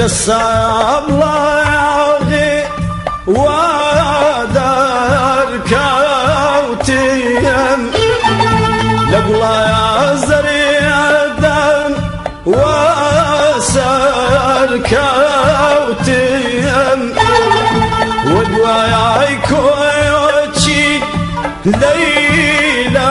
للصبلاغي ودار كوتيم لقلا زريع دم وسر كوتيم ودواي كوتشي ليلى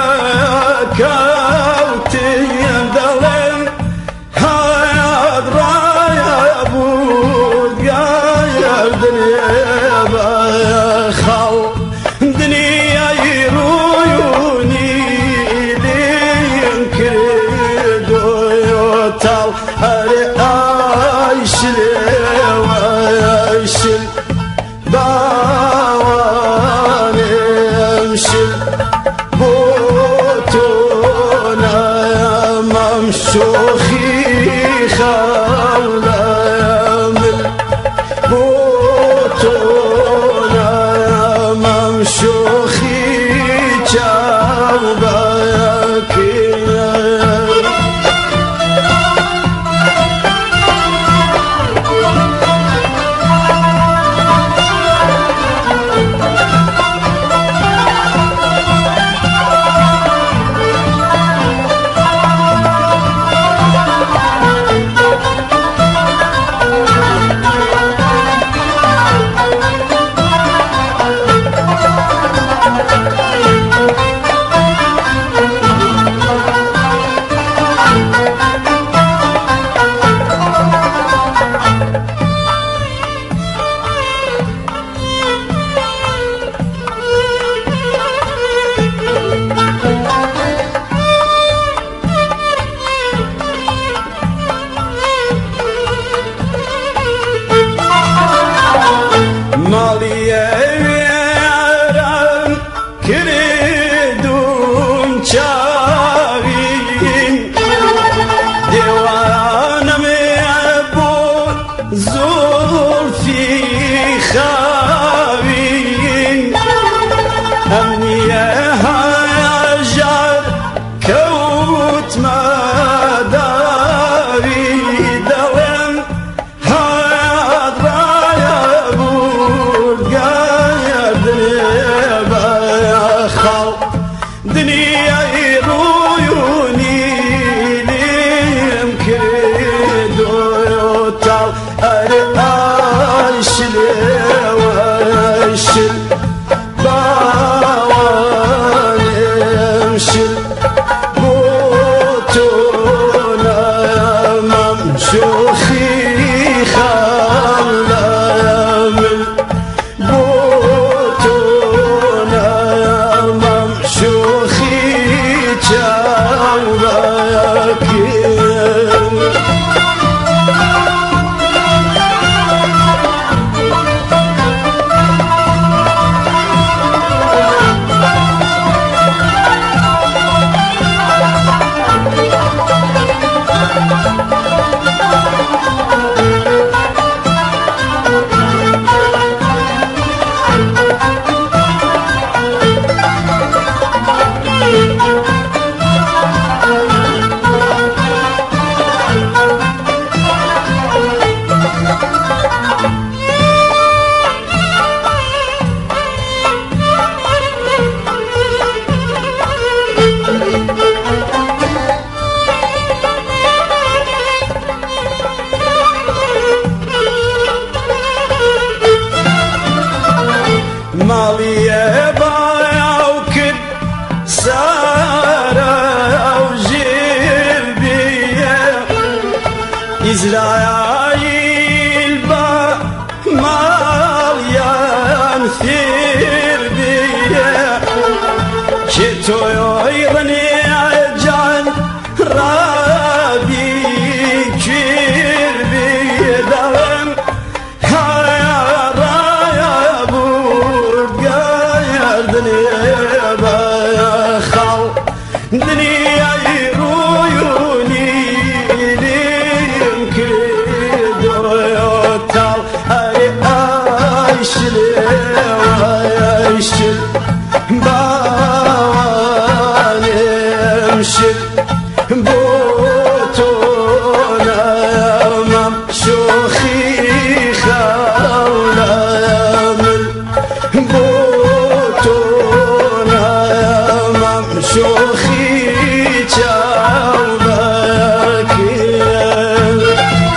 كوتيم دلم هاد رايا بود يا دنيا بخال دنيا يرويوني لين كردو يوتال هري عايشل وعايشل باواني امشل بوتونا ممشوخي خاولا يمل بوتونا ممشوخي جاوبا يكيا Maliyeveran kiridun çavin Divanım bu zulfi khavin Emniye hajar kavut madavi dalem دنيا يرويوني ليم كردو يوتال أرقاشل واشل باواني امشل بوتونا ممشوخي خالا يمل بوتونا ممشوخي جاوبا يكيم مالية بايعو كد سارة وجربية إزرايل با ماليان ثيربية شتو يغني عجان رابي كربية دوام دنيا يرويوني ليم كردو يوتال هري عايشل وعايشل باواني امشل بوتونا ممشوخي شوخی چاوبکیه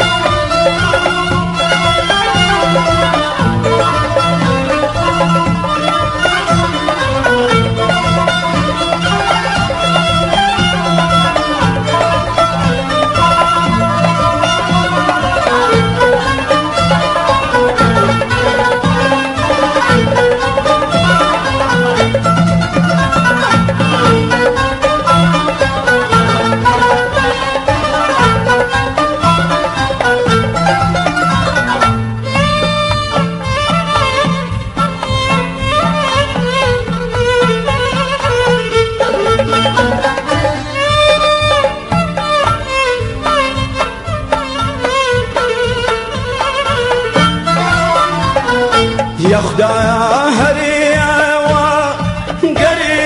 يا خدايا هريا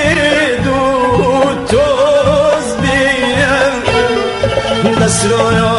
وقريد وتوز بيا نسرو